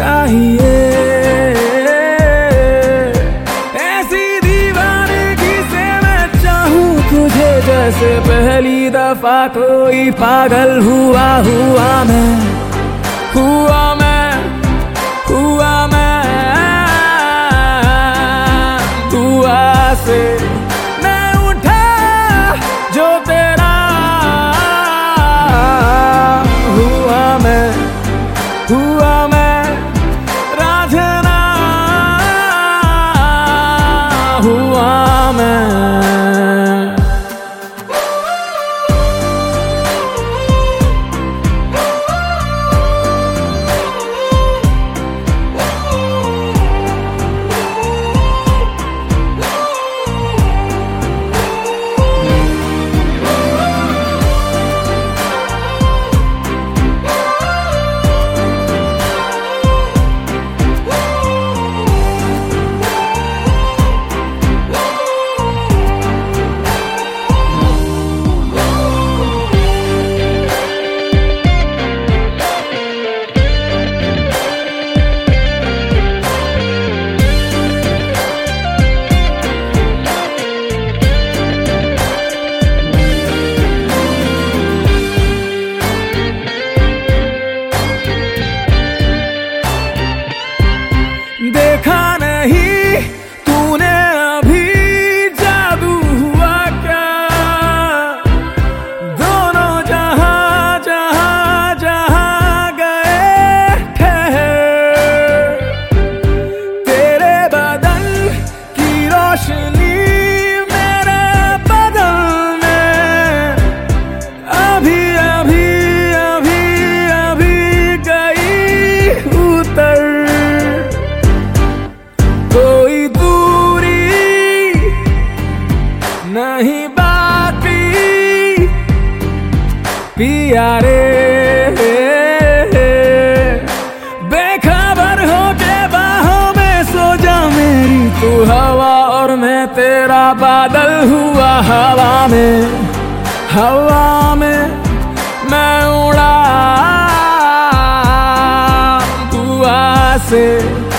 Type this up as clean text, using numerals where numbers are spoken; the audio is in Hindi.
चाहिए। ऐसी दीवानगी से मैं चाहूं तुझे जैसे पहली दफा कोई पागल हुआ मैं, हुआ से मैं उठा जो तेरा हुआ मैं रांझना हुआ मैं। देखा नहीं तूने अभी जादू हुआ क्या, दोनों जहां गए ठहर। तेरे बदन की रोशनी मेरे बदन में अभी गई उतर। कोई दूरी नहीं बाकी पिया रे, बेखबर हो के बाहों में सो जा मेरी तू हवा और मैं तेरा बादल हुआ हवा में मैं उड़ा दुआ से।